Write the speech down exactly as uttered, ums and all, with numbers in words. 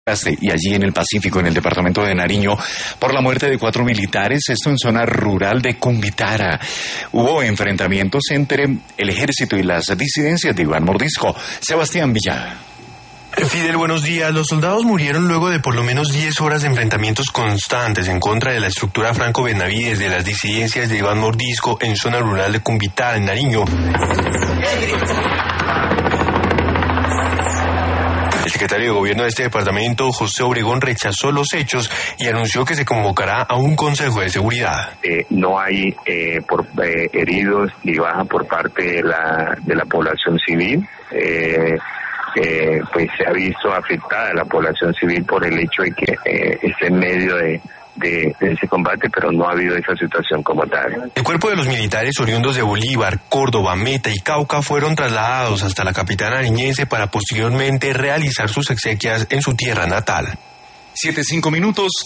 y allí en el Pacífico, en el departamento de Nariño, por la muerte de cuatro militares, esto en zona rural de Cumbitara. Hubo enfrentamientos entre el ejército y las disidencias de Iván Mordisco. Sebastián Villada. Fidel, buenos días. Los soldados murieron luego de por lo menos diez horas de enfrentamientos constantes en contra de la estructura Franco-Benavides de las disidencias de Iván Mordisco en zona rural de Cumbitara, en Nariño. El secretario de Gobierno de este departamento, José Obregón, rechazó los hechos y anunció que se convocará a un consejo de seguridad. Eh, no hay eh, por, eh, heridos ni baja por parte de la, de la población civil. Eh, eh, pues se ha visto afectada la población civil por el hecho de que eh, esté en medio de... De, de ese combate, pero no ha habido esa situación como tal. El cuerpo de los militares oriundos de Bolívar, Córdoba, Meta y Cauca fueron trasladados hasta la capital nariñense para posteriormente realizar sus exequias en su tierra natal. Siete, cinco minutos.